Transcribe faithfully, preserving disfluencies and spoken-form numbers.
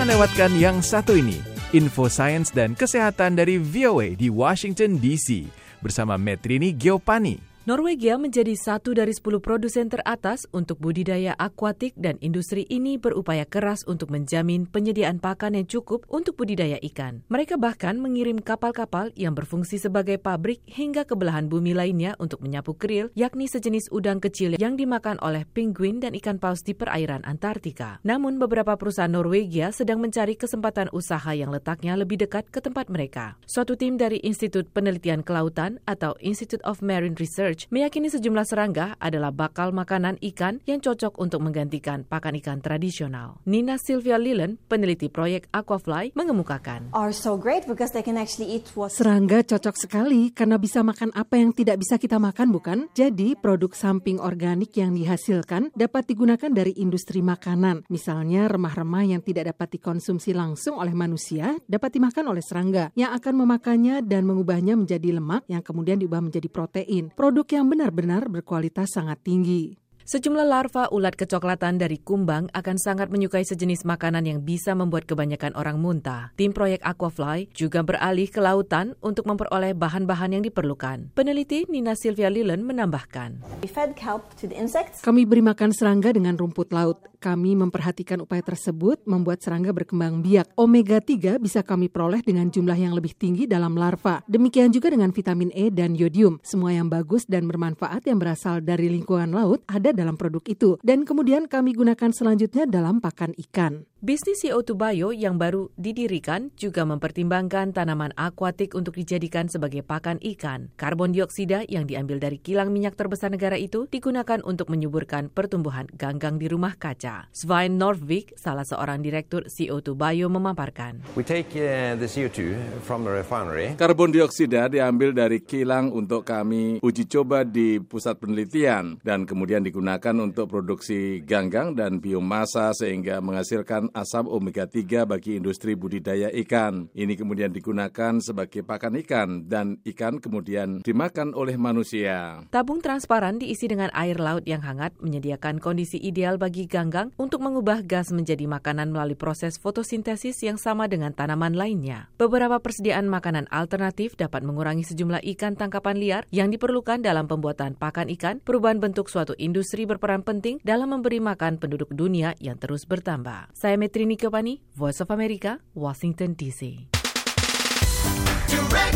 Jangan lewatkan yang satu ini, info sains dan kesehatan dari V O A di Washington D C bersama Metrini Giopani. Norwegia menjadi satu dari sepuluh produsen teratas untuk budidaya akuatik dan industri ini berupaya keras untuk menjamin penyediaan pakan yang cukup untuk budidaya ikan. Mereka bahkan mengirim kapal-kapal yang berfungsi sebagai pabrik hingga ke belahan bumi lainnya untuk menyapu krill, yakni sejenis udang kecil yang dimakan oleh penguin dan ikan paus di perairan Antartika. Namun beberapa perusahaan Norwegia sedang mencari kesempatan usaha yang letaknya lebih dekat ke tempat mereka. Suatu tim dari Institut Penelitian Kelautan atau Institute of Marine Research meyakini sejumlah serangga adalah bakal makanan ikan yang cocok untuk menggantikan pakan ikan tradisional. Nina Sylvia Lillen, peneliti proyek Aquafly, mengemukakan. Serangga cocok sekali karena bisa makan apa yang tidak bisa kita makan, bukan? Jadi produk samping organik yang dihasilkan dapat digunakan dari industri makanan. Misalnya remah-remah yang tidak dapat dikonsumsi langsung oleh manusia dapat dimakan oleh serangga yang akan memakannya dan mengubahnya menjadi lemak yang kemudian diubah menjadi protein. Produk yang benar-benar berkualitas sangat tinggi. Sejumlah larva ulat kecoklatan dari kumbang akan sangat menyukai sejenis makanan yang bisa membuat kebanyakan orang muntah. Tim proyek Aquafly juga beralih ke lautan untuk memperoleh bahan-bahan yang diperlukan. Peneliti Nina Sylvia Lillen menambahkan. Kami beri makan serangga dengan rumput laut. Kami memperhatikan upaya tersebut membuat serangga berkembang biak. omega tiga bisa kami peroleh dengan jumlah yang lebih tinggi dalam larva. Demikian juga dengan vitamin E dan yodium. Semua yang bagus dan bermanfaat yang berasal dari lingkungan laut ada dalam produk itu. Dan kemudian kami gunakan selanjutnya dalam pakan ikan. Bisnis C O dua Bio yang baru didirikan juga mempertimbangkan tanaman akuatik untuk dijadikan sebagai pakan ikan. Karbon dioksida yang diambil dari kilang minyak terbesar negara itu digunakan untuk menyuburkan pertumbuhan ganggang di rumah kaca. Svein Norvik, salah seorang direktur C O dua Bio, memaparkan. We take uh, the C O two from the refinery. Karbon dioksida diambil dari kilang untuk kami uji coba di pusat penelitian dan kemudian digunakan untuk produksi ganggang dan biomasa sehingga menghasilkan asam omega tiga bagi industri budidaya ikan. Ini kemudian digunakan sebagai pakan ikan dan ikan kemudian dimakan oleh manusia. Tabung transparan diisi dengan air laut yang hangat menyediakan kondisi ideal bagi ganggang untuk mengubah gas menjadi makanan melalui proses fotosintesis yang sama dengan tanaman lainnya. Beberapa persediaan makanan alternatif dapat mengurangi sejumlah ikan tangkapan liar yang diperlukan dalam pembuatan pakan ikan. Perubahan bentuk suatu industri berperan penting dalam memberi makan penduduk dunia yang terus bertambah. Saya Metrini Giopani, Voice of America, Washington D C.